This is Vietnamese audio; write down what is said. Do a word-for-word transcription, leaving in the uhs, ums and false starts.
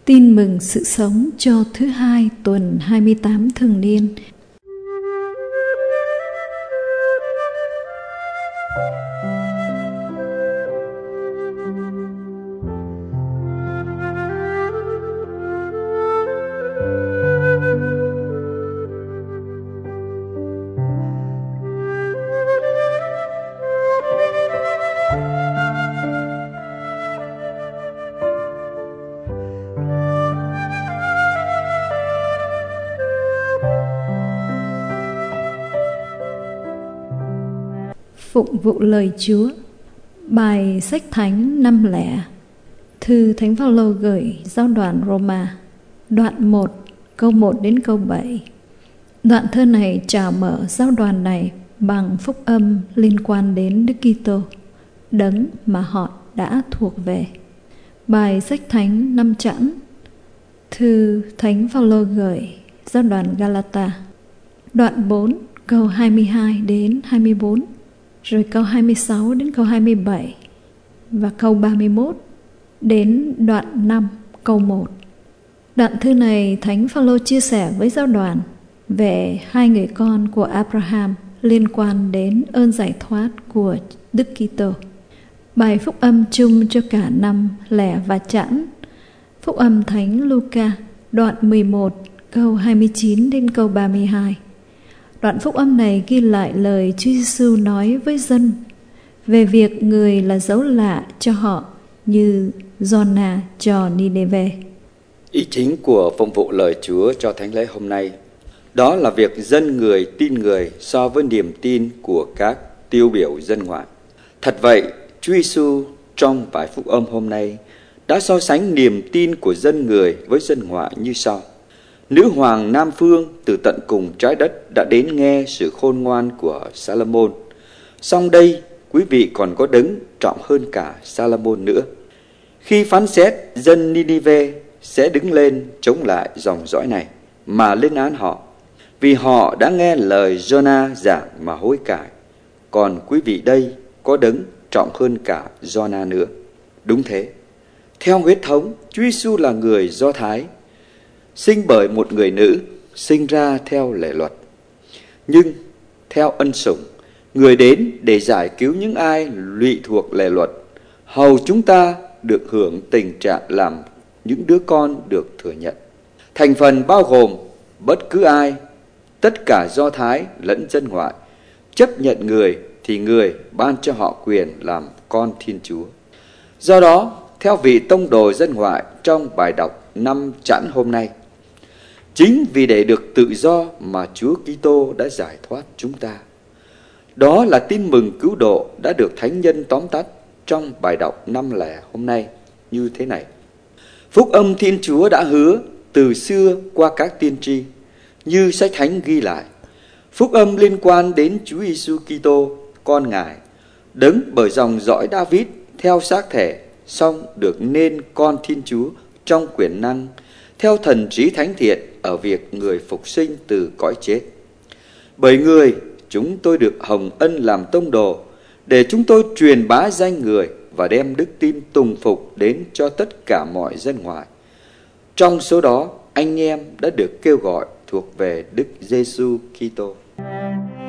Tin mừng sự sống cho thứ hai tuần hai mươi tám thường niên. Phụng vụ lời Chúa. Bài sách thánh năm lẻ. Thư Thánh Phaolô gửi giáo đoàn Roma, đoạn một, câu một đến câu bảy. Đoạn thơ này chào mở giáo đoàn này bằng phúc âm liên quan đến Đức Kitô, đấng mà họ đã thuộc về. Bài sách thánh năm chẵn. Thư Thánh Phaolô gửi giáo đoàn Galata, đoạn bốn, câu hai mươi hai đến hai mươi bốn, rồi câu hai mươi sáu đến câu hai mươi bảy và câu ba mươi mốt đến đoạn năm, câu một. Đoạn thư này Thánh Phaolô chia sẻ với giáo đoàn về hai người con của Abraham liên quan đến ơn giải thoát của Đức Kitô. Bài phúc âm chung cho cả năm lẻ và chẵn. Phúc âm Thánh Luca, đoạn mười một, câu hai mươi chín đến câu ba mươi hai. Đoạn phúc âm này ghi lại lời Chúa Giêsu nói với dân về việc người là dấu lạ cho họ như Giô-na cho Ni-nê-vê. Ý chính của phụng vụ lời Chúa cho thánh lễ hôm nay đó là việc dân người tin người so với niềm tin của các tiêu biểu dân ngoại. Thật vậy, Chúa Giêsu trong bài phúc âm hôm nay đã so sánh niềm tin của dân người với dân ngoại như sau. Nữ hoàng Nam Phương từ tận cùng trái đất đã đến nghe sự khôn ngoan của Sa-lô-môn. Song đây, quý vị còn có đấng trọng hơn cả Sa-lô-môn nữa. Khi phán xét, dân Ni-ni-vê sẽ đứng lên chống lại dòng dõi này mà lên án họ, vì họ đã nghe lời Giô-na giảng mà hối cải. Còn quý vị đây có đấng trọng hơn cả Giô-na nữa. Đúng thế, theo huyết thống, Chúa Giêsu là người Do Thái, sinh bởi một người nữ, sinh ra theo lệ luật. Nhưng theo ân sủng, người đến để giải cứu những ai lụy thuộc lệ luật, hầu chúng ta được hưởng tình trạng làm những đứa con được thừa nhận. Thành phần bao gồm bất cứ ai, tất cả Do Thái lẫn dân ngoại, chấp nhận người thì người ban cho họ quyền làm con Thiên Chúa. Do đó, theo vị tông đồ dân ngoại trong bài đọc năm chẵn hôm nay, chính vì để được tự do mà Chúa Kitô đã giải thoát chúng ta. Đó là tin mừng cứu độ đã được thánh nhân tóm tắt trong bài đọc năm lẻ hôm nay như thế này. Phúc âm Thiên Chúa đã hứa từ xưa qua các tiên tri, như sách thánh ghi lại. Phúc âm liên quan đến Chúa Giêsu Kitô, con Ngài, đấng bởi dòng dõi David theo xác thể, song được nên con Thiên Chúa trong quyền năng, theo thần trí thánh thiện ở việc người phục sinh từ cõi chết. Bởi người, chúng tôi được hồng ân làm tông đồ, để chúng tôi truyền bá danh người và đem đức tin tùng phục đến cho tất cả mọi dân ngoại. Trong số đó, anh em đã được kêu gọi thuộc về Đức Giêsu Kitô.